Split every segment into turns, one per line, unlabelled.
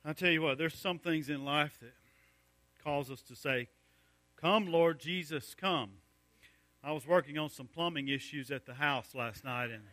I tell you what, there's some things in life that cause us to say, "Come, Lord Jesus, come." I was working on some plumbing issues at the house last night, and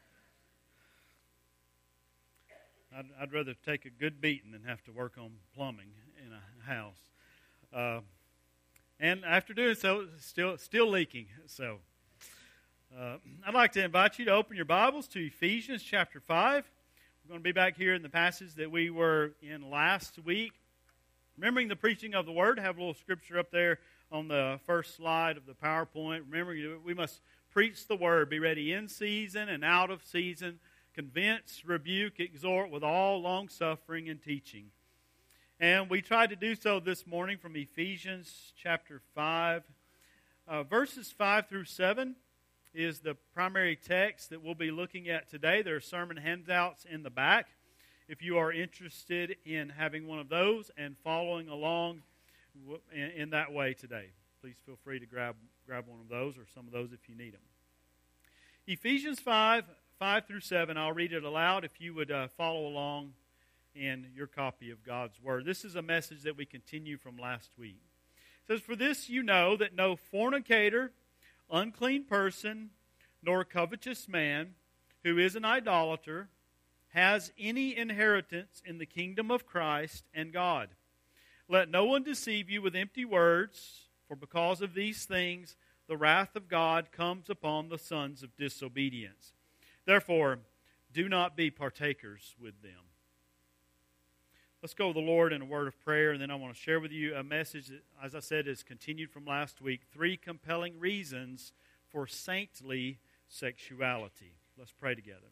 I'd rather take a good beating than have to work on plumbing in a house. And after doing so, it's still leaking. So I'd like to invite you to open your Bibles to Ephesians chapter 5. We're going to be back here in the passage that we were in last week. Remembering the preaching of the Word, have a little scripture up there on the first slide of the PowerPoint. Remembering we must preach the Word, be ready in season and out of season, convince, rebuke, exhort with all long-suffering and teaching. And we tried to do so this morning from Ephesians chapter 5. Verses 5 through 7 is the primary text that we'll be looking at today. There are sermon handouts in the back. If you are interested in having one of those and following along in that way today, please feel free to grab one of those or some of those if you need them. Ephesians 5 through 7, I'll read it aloud if you would follow along in your copy of God's Word. This is a message that we continue from last week. It says, "For this you know that no fornicator, unclean person, nor covetous man, who is an idolater, has any inheritance in the kingdom of Christ and God. Let no one deceive you with empty words, for because of these things the wrath of God comes upon the sons of disobedience. Therefore, do not be partakers with them." Let's go to the Lord in a word of prayer, and then I want to share with you a message that, as I said, is continued from last week. 3 compelling reasons for saintly sexuality. Let's pray together.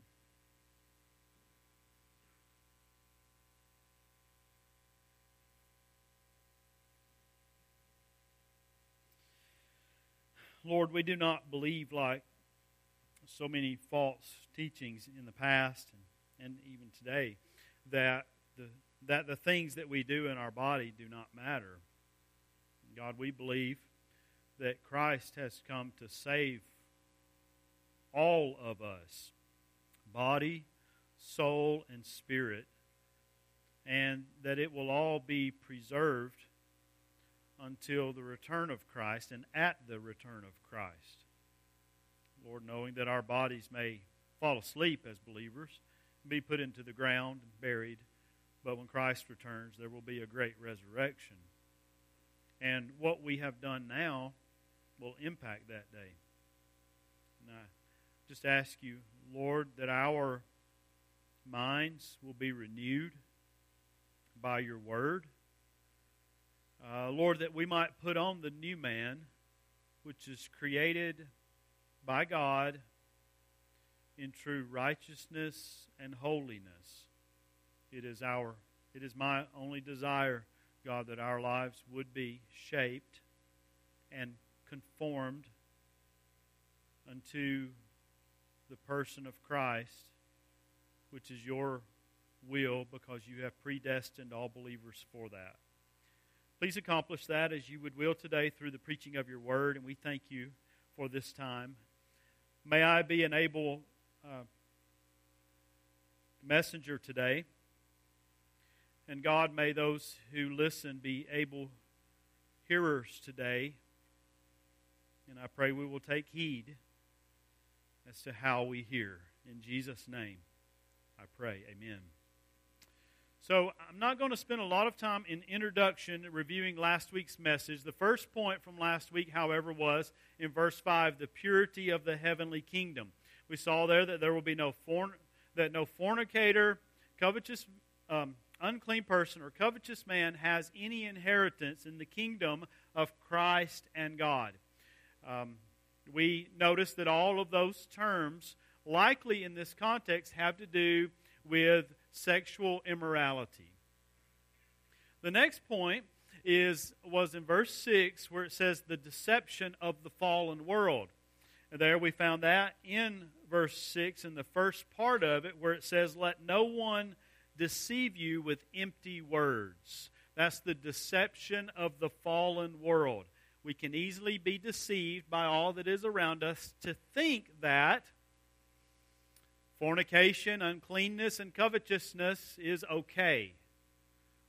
Lord, we do not believe, like so many false teachings in the past and even today, that the things that we do in our body do not matter. God, we believe that Christ has come to save all of us, body, soul, and spirit, and that it will all be preserved until the return of Christ and at the return of Christ. Lord, knowing that our bodies may fall asleep as believers, be put into the ground and buried, but when Christ returns, there will be a great resurrection. And what we have done now will impact that day. And I just ask you, Lord, that our minds will be renewed by your word. Lord, that we might put on the new man, which is created by God in true righteousness and holiness. It is my only desire, God, that our lives would be shaped and conformed unto the person of Christ, which is your will, because you have predestined all believers for that. Please accomplish that as you would will today through the preaching of your word, and we thank you for this time. May I be an able messenger today. And God, may those who listen be able hearers today. And I pray we will take heed as to how we hear. In Jesus' name, I pray. Amen. So I'm not going to spend a lot of time in introduction reviewing last week's message. The first point from last week, however, was in verse 5, the purity of the heavenly kingdom. We saw there that there will be no fornicator, covetous unclean person or covetous man has any inheritance in the kingdom of Christ and God. We notice that all of those terms, likely in this context, have to do with sexual immorality. The next point was in verse 6, where it says the deception of the fallen world. And there we found that in verse 6, in the first part of it, where it says, "Let no one deceive you with empty words." That's the deception of the fallen world. We can easily be deceived by all that is around us to think that fornication, uncleanness, and covetousness is okay.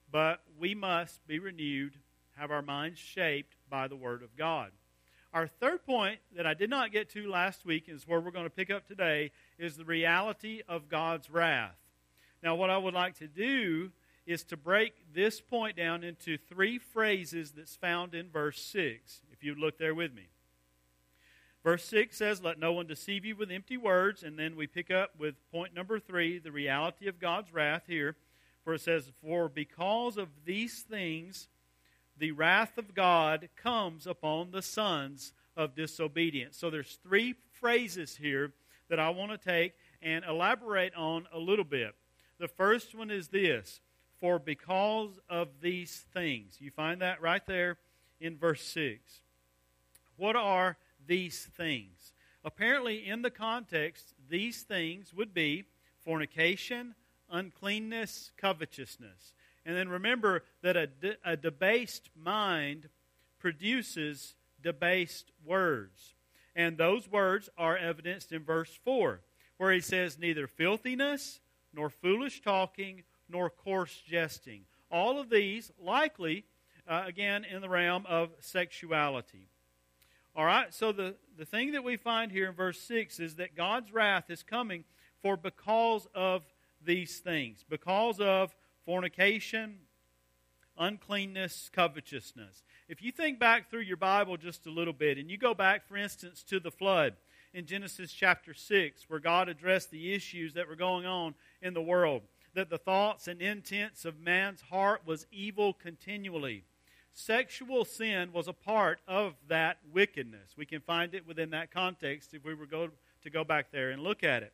but we must be renewed, have our minds shaped by the Word of God. Our third point that I did not get to last week is where we're going to pick up today, is the reality of God's wrath. Now, what I would like to do is to break this point down into three phrases that's found in verse 6, if you look there with me. Verse 6 says, "Let no one deceive you with empty words," and then we pick up with point number 3, the reality of God's wrath here, where it says, "For because of these things, the wrath of God comes upon the sons of disobedience." So there's three phrases here that I want to take and elaborate on a little bit. The first one is this: "For because of these things." You find that right there in verse 6. What are these things? Apparently, in the context, these things would be fornication, uncleanness, covetousness. And then remember that a debased mind produces debased words. And those words are evidenced in verse 4, where he says, "Neither filthiness, nor foolish talking, nor coarse jesting." All of these likely, again, in the realm of sexuality. All right, so the thing that we find here in verse 6 is that God's wrath is coming for because of these things. Because of fornication, uncleanness, covetousness. If you think back through your Bible just a little bit, and you go back, for instance, to the flood in Genesis chapter 6, where God addressed the issues that were going on in the world, that the thoughts and intents of man's heart was evil continually. Sexual sin was a part of that wickedness. We can find it within that context if we were to go back there and look at it.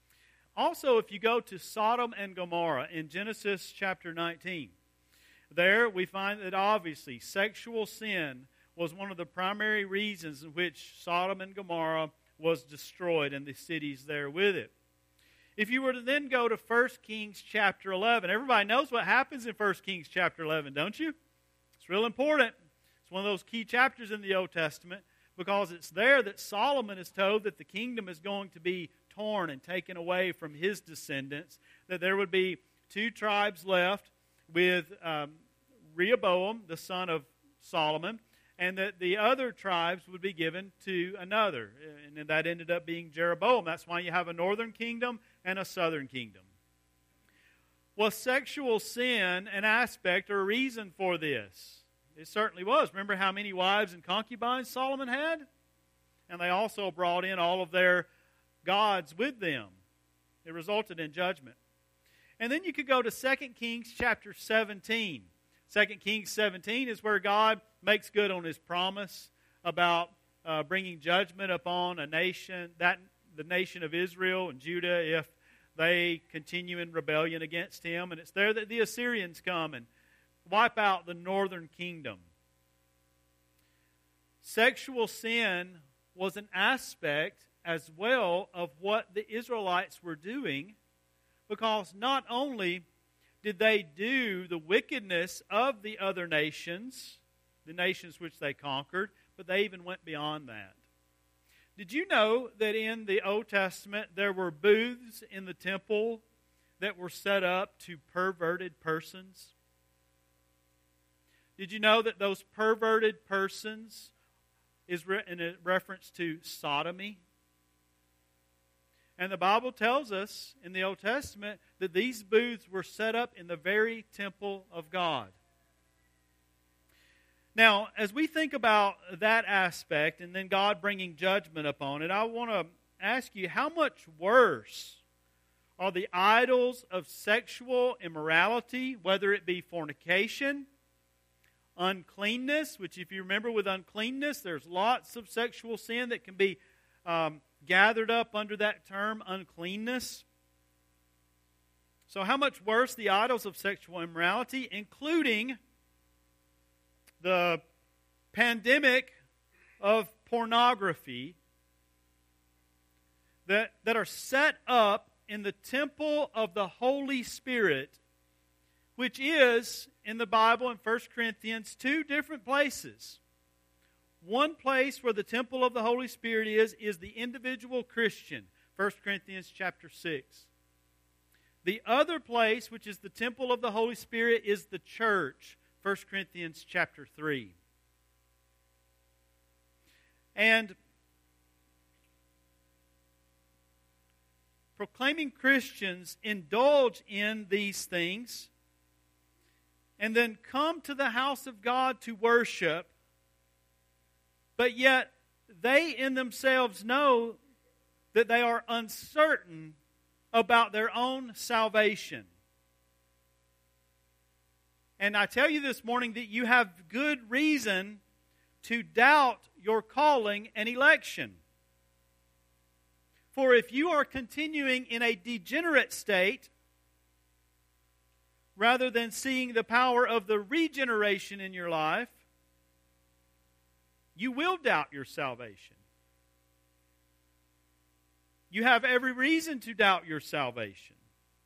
Also, if you go to Sodom and Gomorrah in Genesis chapter 19, there we find that obviously sexual sin was one of the primary reasons in which Sodom and Gomorrah was destroyed and the cities there with it. If you were to then go to 1 Kings chapter 11, everybody knows what happens in 1 Kings chapter 11, don't you? It's real important. It's one of those key chapters in the Old Testament because it's there that Solomon is told that the kingdom is going to be torn and taken away from his descendants, that there would be 2 tribes left with Rehoboam, the son of Solomon, and that the other tribes would be given to another. And that ended up being Jeroboam. That's why you have a northern kingdom and a southern kingdom. Was sexual sin an aspect or a reason for this? It certainly was. Remember how many wives and concubines Solomon had? And they also brought in all of their gods with them. It resulted in judgment. And then you could go to 2 Kings chapter 17. 2 Kings 17 is where God makes good on His promise about bringing judgment upon a nation, the nation of Israel and Judah, if they continue in rebellion against Him. And it's there that the Assyrians come and wipe out the northern kingdom. Sexual sin was an aspect as well of what the Israelites were doing, because not only did they do the wickedness of the other nations, the nations which they conquered, but they even went beyond that. Did you know that in the Old Testament there were booths in the temple that were set up to perverted persons? Did you know that those perverted persons is in a reference to sodomy? And the Bible tells us in the Old Testament that these booths were set up in the very temple of God. Now, as we think about that aspect and then God bringing judgment upon it, I want to ask you, how much worse are the idols of sexual immorality, whether it be fornication, uncleanness, which if you remember with uncleanness, there's lots of sexual sin that can be gathered up under that term, uncleanness. So how much worse the idols of sexual immorality, including the pandemic of pornography that are set up in the temple of the Holy Spirit, which is, in the Bible, in 1 Corinthians, 2 different places. One place where the temple of the Holy Spirit is the individual Christian, 1 Corinthians chapter 6. The other place, which is the temple of the Holy Spirit, is the church. 1 Corinthians chapter 3. And proclaiming Christians indulge in these things and then come to the house of God to worship, but yet they in themselves know that they are uncertain about their own salvation. And I tell you this morning that you have good reason to doubt your calling and election. For if you are continuing in a degenerate state, rather than seeing the power of the regeneration in your life, you will doubt your salvation. You have every reason to doubt your salvation.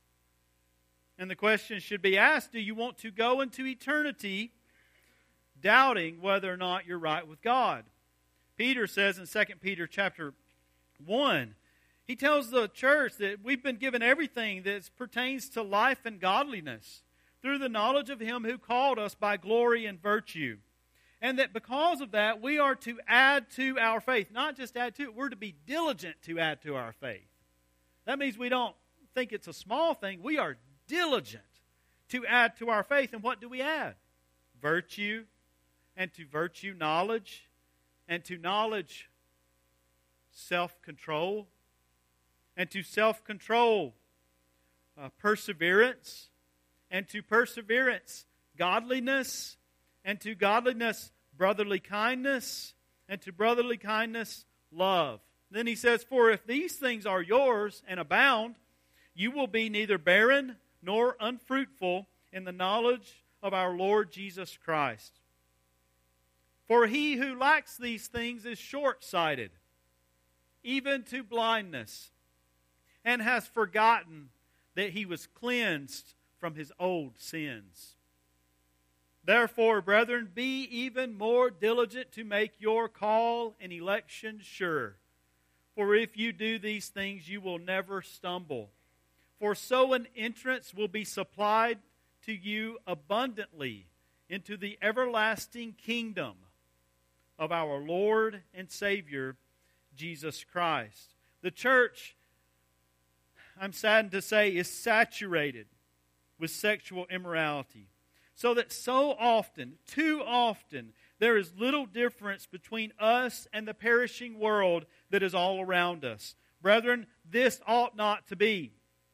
And the question should be asked, do you want to go into eternity doubting whether or not you're right with God? Peter says in 2 Peter chapter 1, he tells the church that we've been given everything that pertains to life and godliness through the knowledge of Him who called us by glory and virtue. And that because of that, we are to add to our faith. Not just add to it, we're to be diligent to add to our faith. That means we don't think it's a small thing. We are diligent to add to our faith. And what do we add? Virtue, and to virtue knowledge, and to knowledge self-control, and to self-control perseverance, and to perseverance godliness, and to godliness brotherly kindness, and to brotherly kindness love. Then he says, for if these things are yours and abound, you will be neither barren nor unfruitful in the knowledge of our Lord Jesus Christ. For he who lacks these things is short-sighted, even to blindness, and has forgotten that he was cleansed from his old sins. Therefore, brethren, be even more diligent to make your call and election sure. For if you do these things, you will never stumble. For so an entrance will be supplied to you abundantly into the everlasting kingdom of our Lord and Savior, Jesus Christ. The church, I'm saddened to say, is saturated with sexual immorality. So that so often, too often, there is little difference between us and the perishing world that is all around us. Brethren, this ought not to be.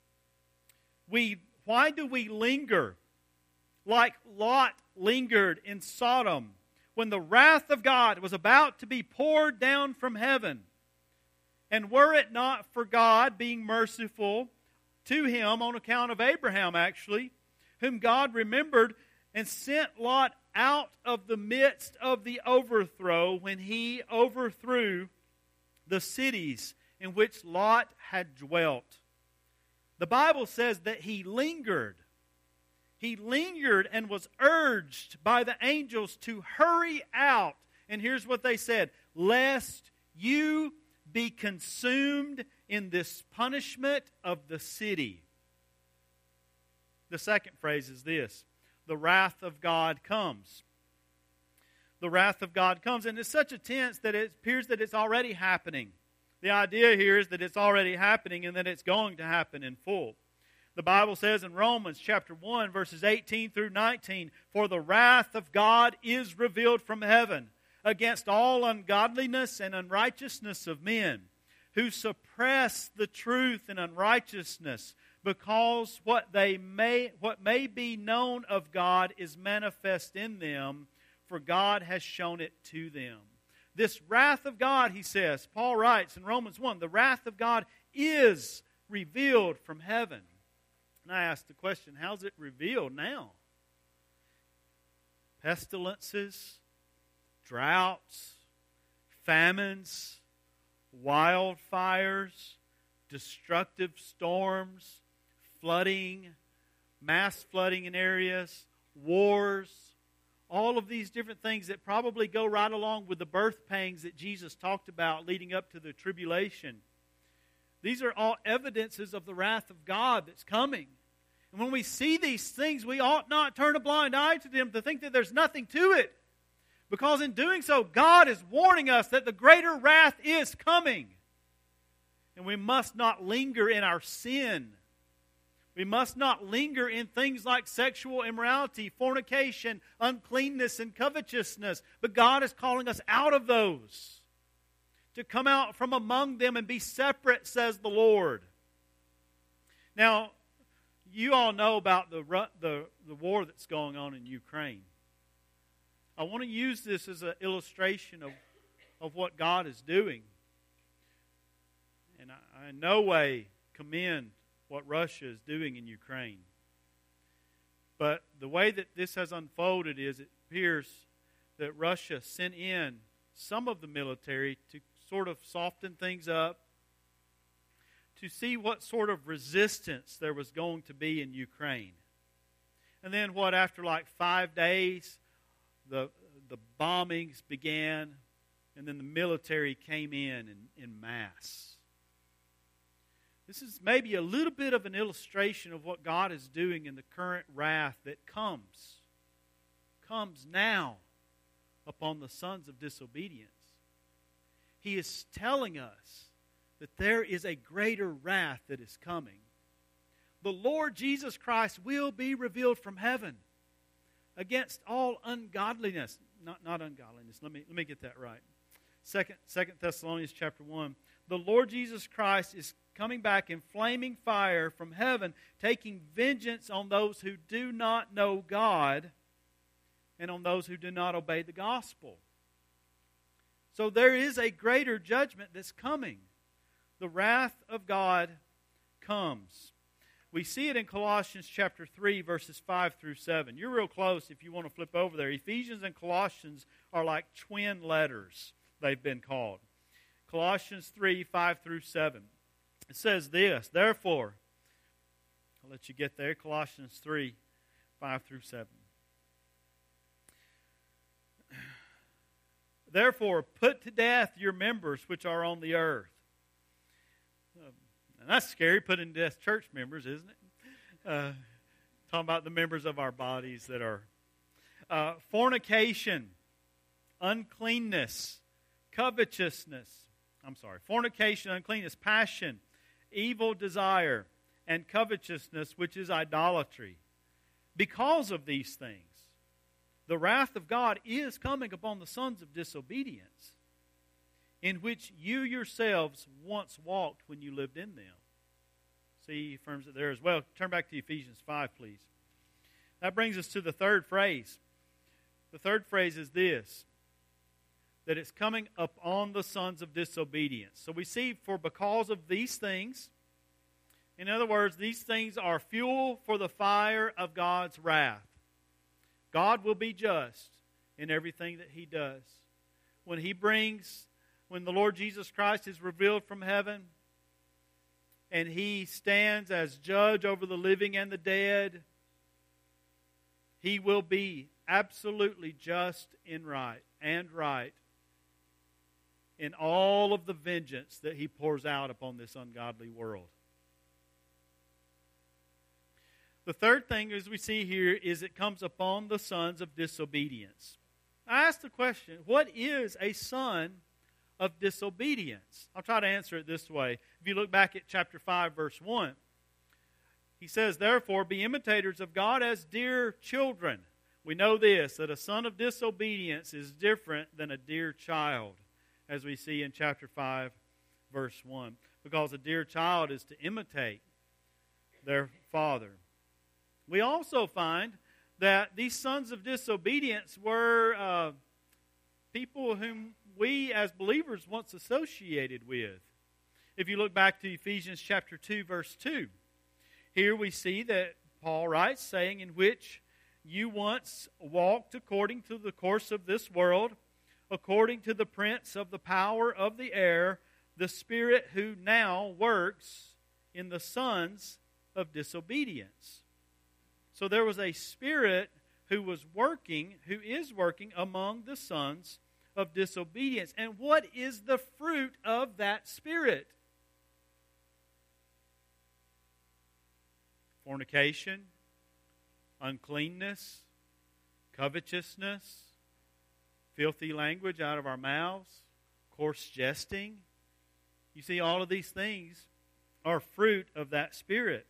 Why do we linger like Lot lingered in Sodom when the wrath of God was about to be poured down from heaven? And were it not for God being merciful to him on account of Abraham, actually, whom God remembered and sent Lot out of the midst of the overthrow when he overthrew the cities in which Lot had dwelt. The Bible says that he lingered. He lingered and was urged by the angels to hurry out. And here's what they said: lest you be consumed in this punishment of the city. The second phrase is this: the wrath of God comes. The wrath of God comes. And it's such a tense that it appears that it's already happening. The idea here is that it's already happening and that it's going to happen in full. The Bible says in Romans chapter 1, verses 18 through 19, for the wrath of God is revealed from heaven against all ungodliness and unrighteousness of men, who suppress the truth in unrighteousness, because what may be known of God is manifest in them, for God has shown it to them. This wrath of God, he says, Paul writes in Romans 1, the wrath of God is revealed from heaven. And I ask the question, how's it revealed now? Pestilences, droughts, famines, wildfires, destructive storms, flooding, mass flooding in areas, wars, all of these different things that probably go right along with the birth pangs that Jesus talked about leading up to the tribulation. These are all evidences of the wrath of God that's coming. And when we see these things, we ought not turn a blind eye to them to think that there's nothing to it. Because in doing so, God is warning us that the greater wrath is coming. And we must not linger in our sin. We must not linger in things like sexual immorality, fornication, uncleanness, and covetousness. But God is calling us out of those, to come out from among them and be separate, says the Lord. Now, you all know about the war that's going on in Ukraine. I want to use this as an illustration of what God is doing. And I in no way commend what Russia is doing in Ukraine. But the way that this has unfolded is it appears that Russia sent in some of the military to sort of soften things up, to see what sort of resistance there was going to be in Ukraine. And then after like 5 days, the bombings began, and then the military came in mass. This is maybe a little bit of an illustration of what God is doing in the current wrath that comes now upon the sons of disobedience. He is telling us that there is a greater wrath that is coming. The Lord Jesus Christ will be revealed from heaven against all ungodliness. Not ungodliness. Let me get that right. Second Thessalonians chapter 1. The Lord Jesus Christ is coming back in flaming fire from heaven, taking vengeance on those who do not know God and on those who do not obey the gospel. So there is a greater judgment that's coming. The wrath of God comes. We see it in Colossians chapter 3, verses 5 through 7. You're real close if you want to flip over there. Ephesians and Colossians are like twin letters, they've been called. Colossians 3, 5 through 7. It says this, therefore, I'll let you get there, Colossians 3, 5 through 7. Therefore, put to death your members which are on the earth. And that's scary, putting to death church members, isn't it? Talking about the members of our bodies that are fornication, uncleanness, fornication, uncleanness, passion, evil desire, and covetousness, which is idolatry. Because of these things, the wrath of God is coming upon the sons of disobedience, in which you yourselves once walked when you lived in them. See, he affirms it there as well. Turn back to Ephesians 5, please. That brings us to the third phrase. The third phrase is this, that it's coming upon the sons of disobedience. So we see, for because of these things, in other words, these things are fuel for the fire of God's wrath. God will be just in everything that He does. When the Lord Jesus Christ is revealed from heaven, and He stands as judge over the living and the dead, He will be absolutely just and right in all of the vengeance that He pours out upon this ungodly world. The third thing, as we see here, is it comes upon the sons of disobedience. I asked the question, what is a son of disobedience? I'll try to answer it this way. If you look back at chapter 5, verse 1, he says, therefore, be imitators of God as dear children. We know this, that a son of disobedience is different than a dear child, as we see in chapter 5, verse 1. Because a dear child is to imitate their father. We also find that these sons of disobedience were people whom we as believers once associated with. If you look back to Ephesians chapter 2, verse 2, here we see that Paul writes, saying, in which you once walked according to the course of this world, according to the prince of the power of the air, the spirit who now works in the sons of disobedience. So there was a spirit who is working among the sons of disobedience. And what is the fruit of that spirit? fornication, uncleanness, covetousness, filthy language out of our mouths, coarse jesting. You see, all of these things are fruit of that spirit.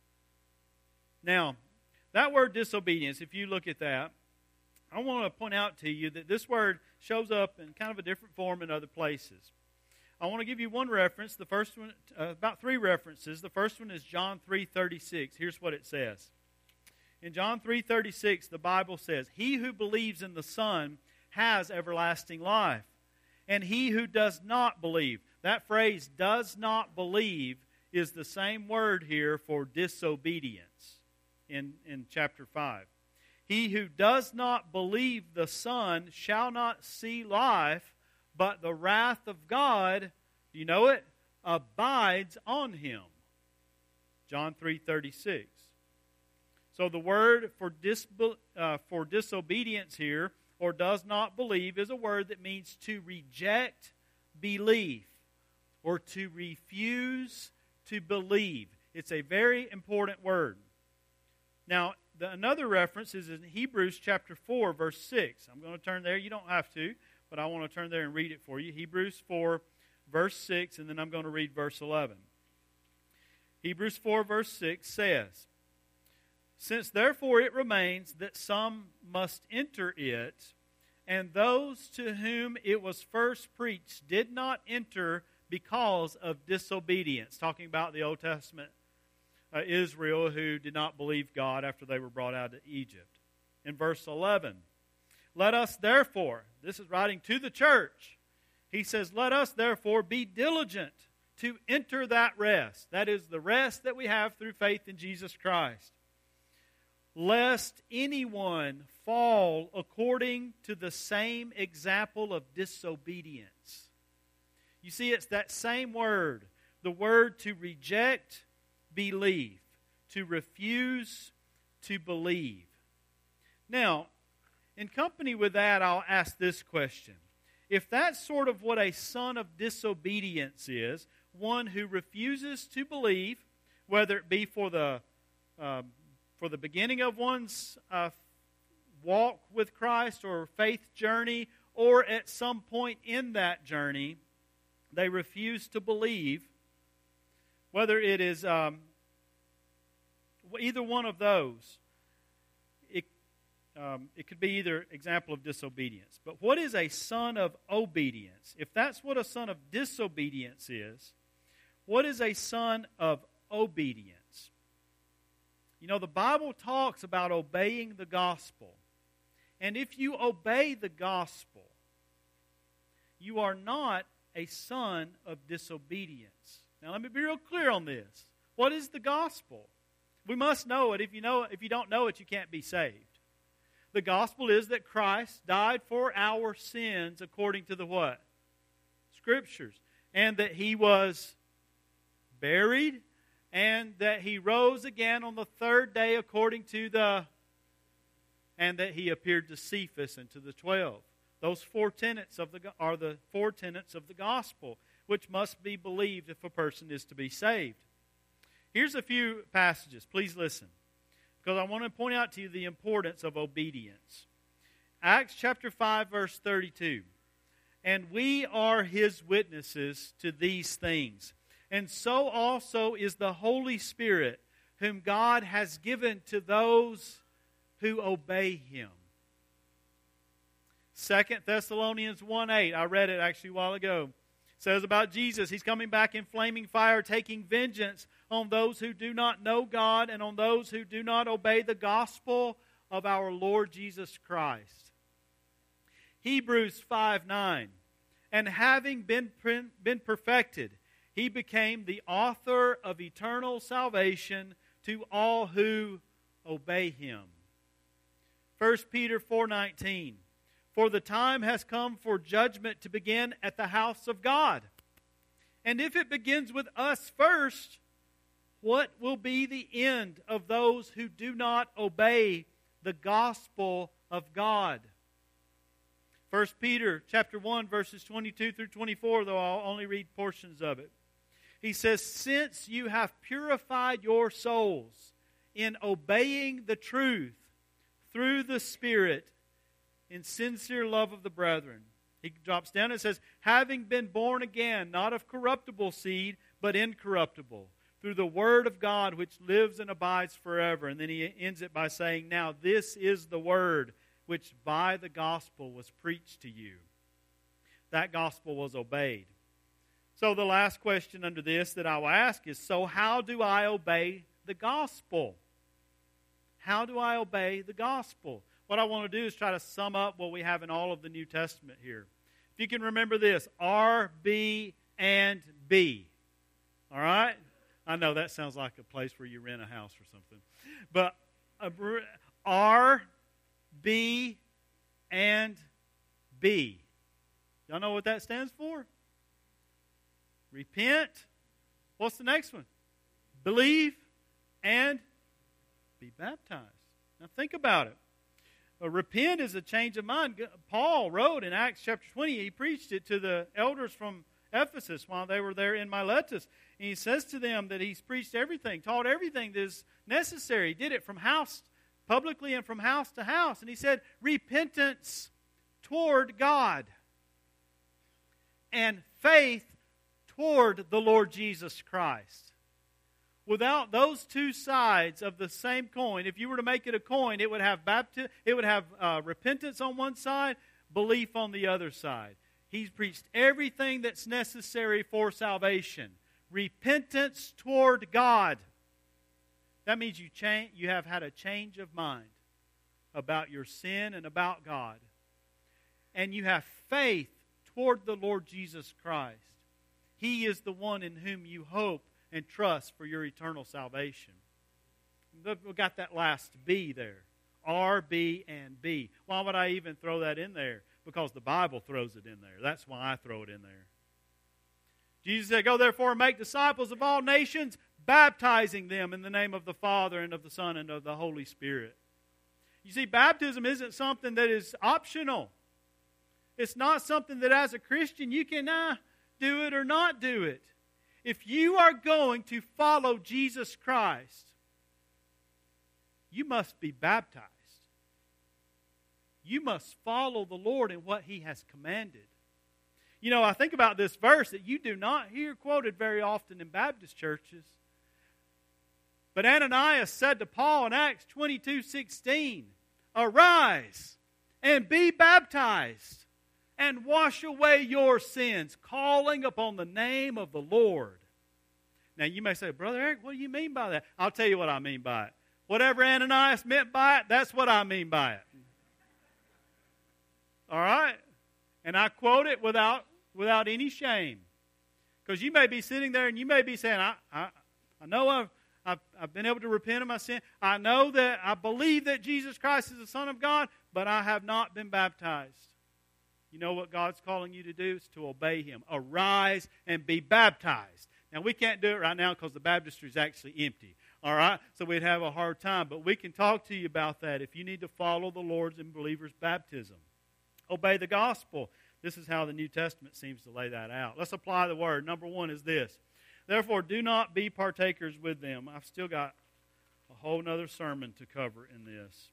Now, that word disobedience, if you look at that, I want to point out to you that this word shows up in kind of a different form in other places. I want to give you one reference. The first one, about three references. The first one is John 3:36. Here's what it says. In John 3:36, the Bible says, "He who believes in the Son has everlasting life. And he who does not believe," that phrase, "does not believe," is the same word here for disobedience in chapter 5. "He who does not believe the Son shall not see life, but the wrath of God," do you know it? "Abides on him." John 3:36. So the word for disobedience here, or does not believe, is a word that means to reject belief or to refuse to believe. It's a very important word. Now, another reference is in Hebrews chapter 4, verse 6. I'm going to turn there. You don't have to, but I want to turn there and read it for you. Hebrews 4, verse 6, and then I'm going to read verse 11. Hebrews 4, verse 6 says, "Since therefore it remains that some must enter it, and those to whom it was first preached did not enter because of disobedience," talking about the Old Testament Israel who did not believe God after they were brought out of Egypt. In verse 11, "Let us therefore," this is writing to the church, he says, "Let us therefore be diligent to enter that rest." That is the rest that we have through faith in Jesus Christ. "Lest anyone fall according to the same example of disobedience." You see, it's that same word, the word to reject belief, to refuse to believe. Now, in company with that, I'll ask this question. If that's sort of what a son of disobedience is, one who refuses to believe, whether it be for the beginning of one's walk with Christ or faith journey, or at some point in that journey, they refuse to believe, whether it is either one of those, it could be either example of disobedience. But what is a son of obedience? If that's what a son of disobedience is, what is a son of obedience? You know, the Bible talks about obeying the gospel. And if you obey the gospel, you are not a son of disobedience. Now, let me be real clear on this. What is the gospel? We must know it. If you don't know it, you can't be saved. The gospel is that Christ died for our sins according to the what? Scriptures. And that He was buried, and that He rose again on the third day according to and that He appeared to Cephas and to the 12. Those four tenets are the four tenets of the gospel, which must be believed if a person is to be saved. Here's a few passages. Please listen, because I want to point out to you the importance of obedience. Acts chapter 5, verse 32. "And we are His witnesses to these things. And so also is the Holy Spirit, whom God has given to those who obey Him." 2 Thessalonians 1:8, I read it actually a while ago, says about Jesus, He's coming back in flaming fire, taking vengeance on those who do not know God and on those who do not obey the gospel of our Lord Jesus Christ. Hebrews 5:9, "And having been perfected, He became the author of eternal salvation to all who obey Him." 1 Peter 4:19, "For the time has come for judgment to begin at the house of God. And if it begins with us first, what will be the end of those who do not obey the gospel of God?" 1 Peter chapter 1, verses 22 through 24, though I'll only read portions of it. He says, "Since you have purified your souls in obeying the truth through the Spirit in sincere love of the brethren. He drops down and says, having been born again, not of corruptible seed, but incorruptible, through the Word of God which lives and abides forever. And then he ends it by saying, now this is the Word which by the gospel was preached to you. That gospel was obeyed. So the last question under this that I will ask is, so how do I obey the gospel? How do I obey the gospel? What I want to do is try to sum up what we have in all of the New Testament here. If you can remember this, R, B, and B. All right? I know that sounds like a place where you rent a house or something. But R, B, and B. Y'all know what that stands for? Repent. What's the next one? Believe and be baptized. Now think about it. Repent is a change of mind. Paul wrote in Acts chapter 20, he preached it to the elders from Ephesus while they were there in Miletus. And he says to them that he's preached everything, taught everything that is necessary. He did it from house, publicly and from house to house. And he said, repentance toward God and faith toward the Lord Jesus Christ. Without those two sides of the same coin, if you were to make it a coin, it would have repentance on one side, belief on the other side. He's preached everything that's necessary for salvation. Repentance toward God. That means you have had a change of mind about your sin and about God. And you have faith toward the Lord Jesus Christ. He is the one in whom you hope and trust for your eternal salvation. We've got that last B there. R, B, and B. Why would I even throw that in there? Because the Bible throws it in there. That's why I throw it in there. Jesus said, go therefore and make disciples of all nations, baptizing them in the name of the Father and of the Son and of the Holy Spirit. You see, baptism isn't something that is optional. It's not something that as a Christian you can do it or not do it. If you are going to follow Jesus Christ, you must be baptized. You must follow the Lord in what He has commanded. You know, I think about this verse that you do not hear quoted very often in Baptist churches. But Ananias said to Paul in Acts 22:16, arise and be baptized and wash away your sins, calling upon the name of the Lord. Now you may say, Brother Eric, what do you mean by that? I'll tell you what I mean by it. Whatever Ananias meant by it, that's what I mean by it. All right? And I quote it without any shame. Because you may be sitting there and you may be saying, I know I've been able to repent of my sin. I know that I believe that Jesus Christ is the Son of God, but I have not been baptized. You know what God's calling you to do? Is to obey Him. Arise and be baptized. Now, we can't do it right now because the baptistry is actually empty. All right? So we'd have a hard time. But we can talk to you about that if you need to follow the Lord's and believers' baptism. Obey the gospel. This is how the New Testament seems to lay that out. Let's apply the word. Number one is this. Therefore, do not be partakers with them. I've still got a whole other sermon to cover in this.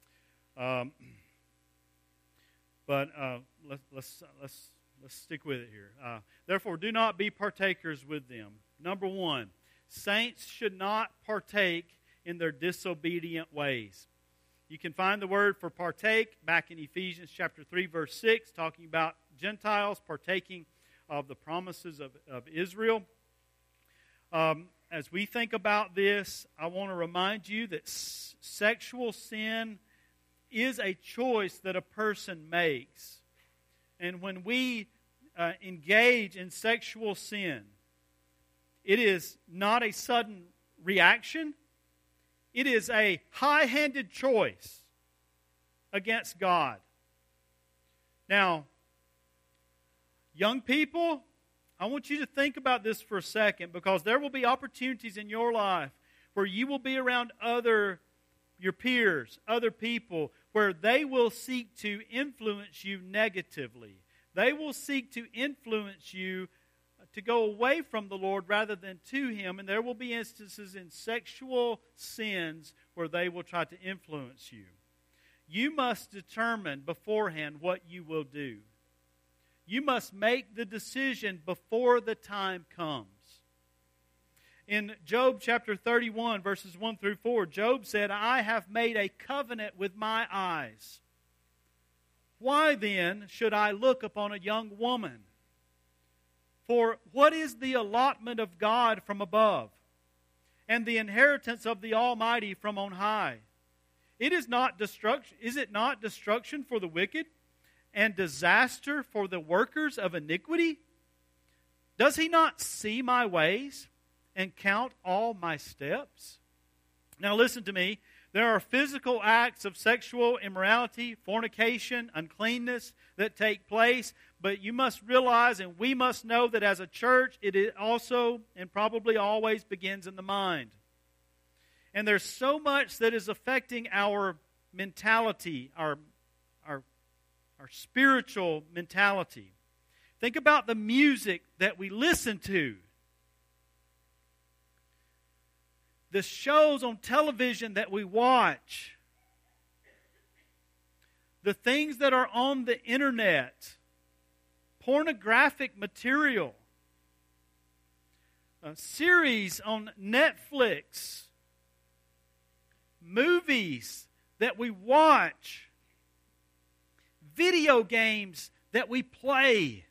But let's stick with it here. Therefore, do not be partakers with them. Number one, saints should not partake in their disobedient ways. You can find the word for partake back in Ephesians chapter 3, verse 6, talking about Gentiles partaking of the promises of Israel. As we think about this, I want to remind you that sexual sin is a choice that a person makes. And when we engage in sexual sin, it is not a sudden reaction. It is a high-handed choice against God. Now, young people, I want you to think about this for a second, because there will be opportunities in your life where you will be around your peers, other people, where they will seek to influence you negatively. They will seek to influence you to go away from the Lord rather than to Him. And there will be instances in sexual sins where they will try to influence you. You must determine beforehand what you will do. You must make the decision before the time comes. In Job chapter 31, verses 1 through 4, Job said, I have made a covenant with my eyes. Why then should I look upon a young woman? For what is the allotment of God from above, and the inheritance of the Almighty from on high? Is it not destruction for the wicked, and disaster for the workers of iniquity? Does He not see my ways and count all my steps? Now listen to me. There are physical acts of sexual immorality, fornication, uncleanness that take place, but you must realize and we must know that as a church, it also and probably always begins in the mind. And there's so much that is affecting our mentality, our spiritual mentality. Think about the music that we listen to. The shows on television that we watch. The things that are on the internet. Pornographic material. Series on Netflix. Movies that we watch. Video games that we play.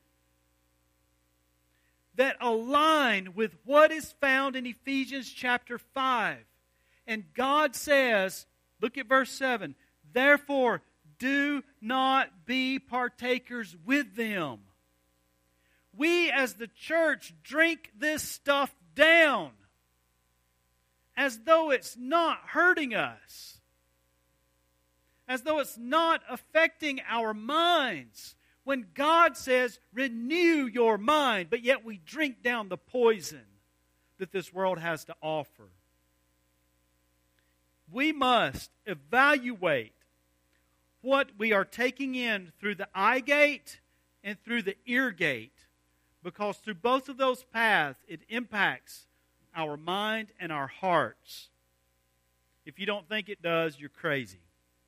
That align with what is found in Ephesians chapter 5. And God says, look at verse 7, therefore do not be partakers with them. We as the church drink this stuff down as though it's not hurting us. As though it's not affecting our minds. When God says, renew your mind, but yet we drink down the poison that this world has to offer. We must evaluate what we are taking in through the eye gate and through the ear gate, because through both of those paths, it impacts our mind and our hearts. If you don't think it does, you're crazy.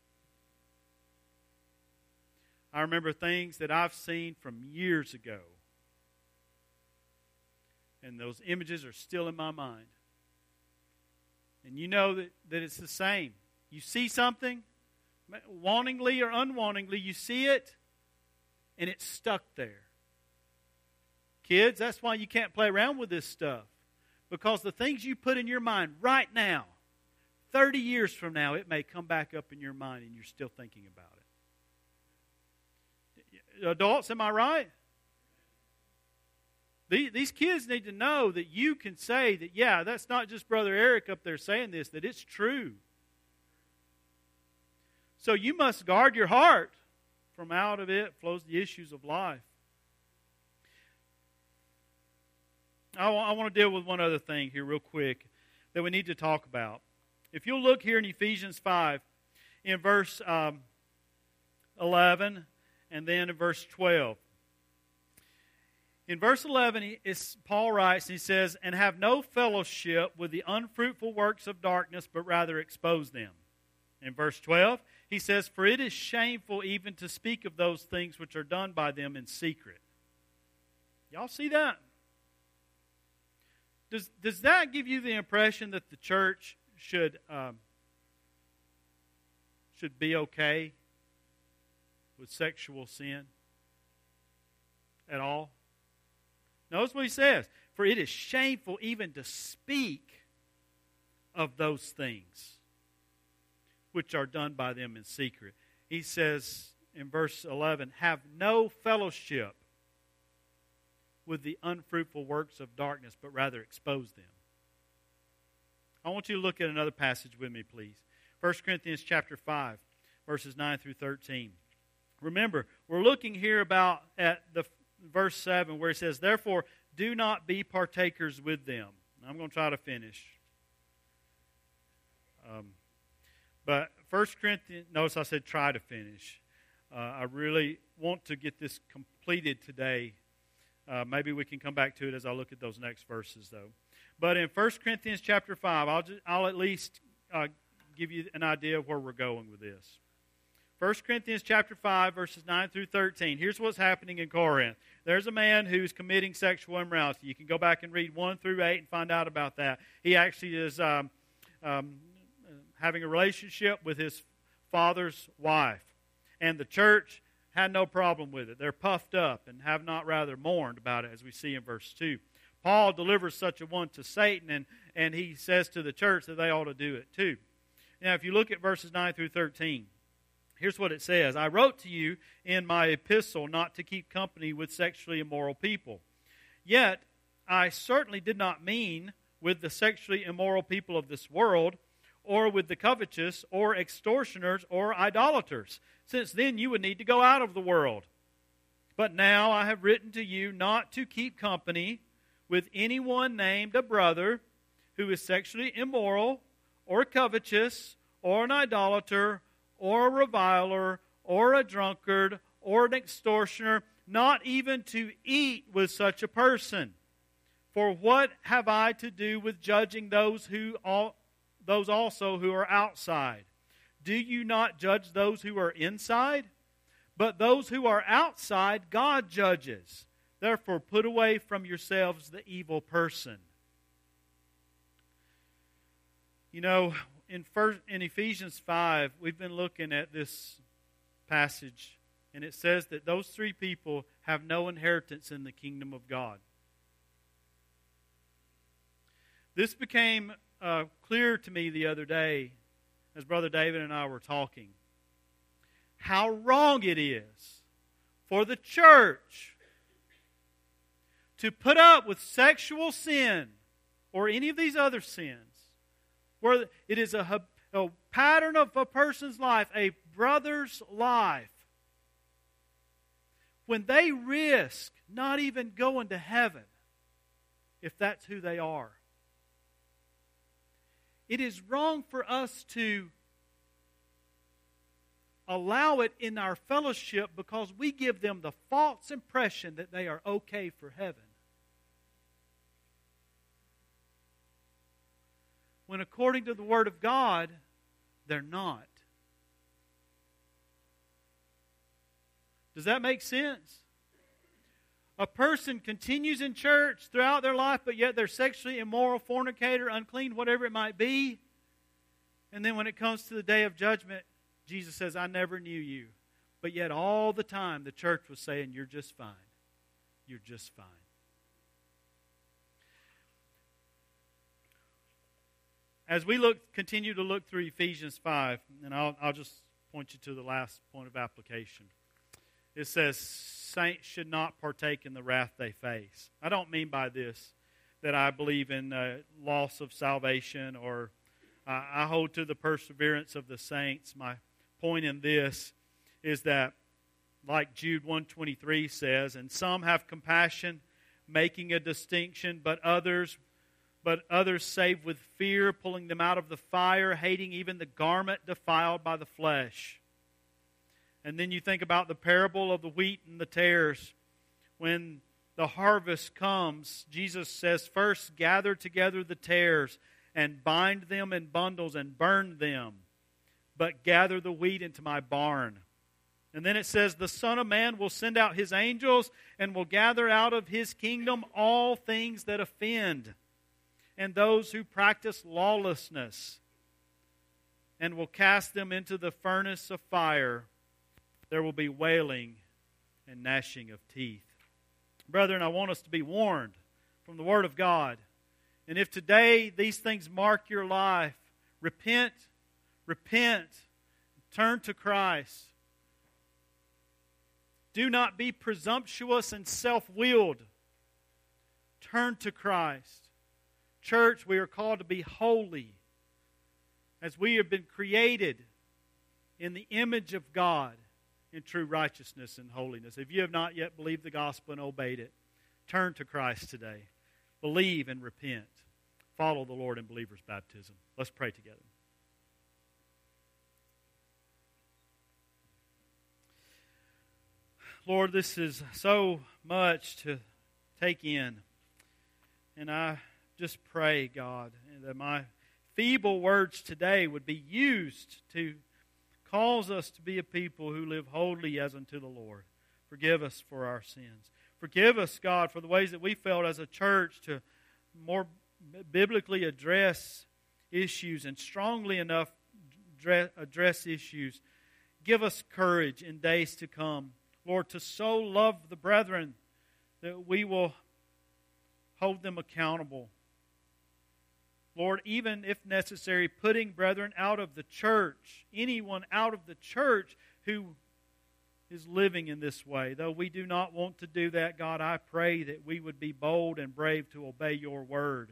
I remember things that I've seen from years ago. And those images are still in my mind. And you know that it's the same. You see something, wantingly or unwantingly, you see it, and it's stuck there. Kids, that's why you can't play around with this stuff. Because the things you put in your mind right now, 30 years from now, it may come back up in your mind and you're still thinking about it. Adults, am I right? These kids need to know that you can say that, yeah, that's not just Brother Eric up there saying this, that it's true. So you must guard your heart. From out of it flows the issues of life. I want to deal with one other thing here real quick that we need to talk about. If you'll look here in Ephesians 5, in verse 11, and then in verse 12. In verse 11, Paul writes, he says, and have no fellowship with the unfruitful works of darkness, but rather expose them. In verse 12, he says, for it is shameful even to speak of those things which are done by them in secret. Y'all see that? Does that give you the impression that the church should be okay with sexual sin at all? Notice what he says. For it is shameful even to speak of those things which are done by them in secret. He says in verse 11, have no fellowship with the unfruitful works of darkness, but rather expose them. I want you to look at another passage with me, please. 1 Corinthians chapter 5, verses 9 through 13. Remember, we're looking here at the verse 7 where it says, therefore, do not be partakers with them. I'm going to try to finish. But 1 Corinthians, notice I said try to finish. I really want to get this completed today. Maybe we can come back to it as I look at those next verses, though. But in 1 Corinthians chapter 5, I'll at least give you an idea of where we're going with this. 1 Corinthians chapter 5, verses 9 through 13. Here's what's happening in Corinth. There's a man who's committing sexual immorality. You can go back and read 1 through 8 and find out about that. He actually is having a relationship with his father's wife. And the church had no problem with it. They're puffed up and have not rather mourned about it, as we see in verse 2. Paul delivers such a one to Satan, and he says to the church that they ought to do it too. Now, if you look at verses 9 through 13, here's what it says. I wrote to you in my epistle not to keep company with sexually immoral people. Yet, I certainly did not mean with the sexually immoral people of this world, or with the covetous, or extortioners, or idolaters, since then you would need to go out of the world. But now I have written to you not to keep company with anyone named a brother who is sexually immoral, or covetous, or an idolater, or a reviler, or a drunkard, or an extortioner, not even to eat with such a person. For what have I to do with judging those also who are outside? Do you not judge those who are inside? But those who are outside, God judges. Therefore, put away from yourselves the evil person. You know, in Ephesians 5, we've been looking at this passage, and it says that those three people have no inheritance in the kingdom of God. This became clear to me the other day as Brother David and I were talking. How wrong it is for the church to put up with sexual sin or any of these other sins, where it is a pattern of a person's life, a brother's life, when they risk not even going to heaven if that's who they are. It is wrong for us to allow it in our fellowship because we give them the false impression that they are okay for heaven. When according to the Word of God, they're not. Does that make sense? A person continues in church throughout their life, but yet they're sexually immoral, fornicator, unclean, whatever it might be. And then when it comes to the day of judgment, Jesus says, I never knew you. But yet all the time the church was saying, you're just fine. You're just fine. As we continue to look through Ephesians 5, and I'll just point you to the last point of application. It says, saints should not partake in the wrath they face. I don't mean by this that I believe in loss of salvation or I hold to the perseverance of the saints. My point in this is that, like Jude 1:23 says, and some have compassion, making a distinction, but others save with fear, pulling them out of the fire, hating even the garment defiled by the flesh. And then you think about the parable of the wheat and the tares. When the harvest comes, Jesus says, first gather together the tares and bind them in bundles and burn them, but gather the wheat into my barn. And then it says, the Son of Man will send out His angels and will gather out of His kingdom all things that offend and those who practice lawlessness, and will cast them into the furnace of fire. There will be wailing and gnashing of teeth. Brethren, I want us to be warned from the Word of God. And if today these things mark your life, repent, turn to Christ. Do not be presumptuous and self-willed. Turn to Christ. Church, we are called to be holy as we have been created in the image of God in true righteousness and holiness. If you have not yet believed the gospel and obeyed it, turn to Christ today. Believe and repent. Follow the Lord in believer's baptism. Let's pray together. Lord, this is so much to take in. And I just pray, God, that my feeble words today would be used to cause us to be a people who live wholly as unto the Lord. Forgive us for our sins. Forgive us, God, for the ways that we failed as a church to more biblically address issues and strongly enough address issues. Give us courage in days to come, Lord, to so love the brethren that we will hold them accountable. Lord, even if necessary, putting brethren out of the church, anyone out of the church who is living in this way. Though we do not want to do that, God, I pray that we would be bold and brave to obey your word.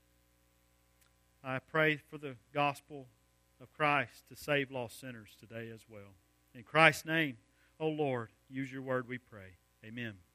I pray for the gospel of Christ to save lost sinners today as well. In Christ's name, O Lord, use your word, we pray. Amen.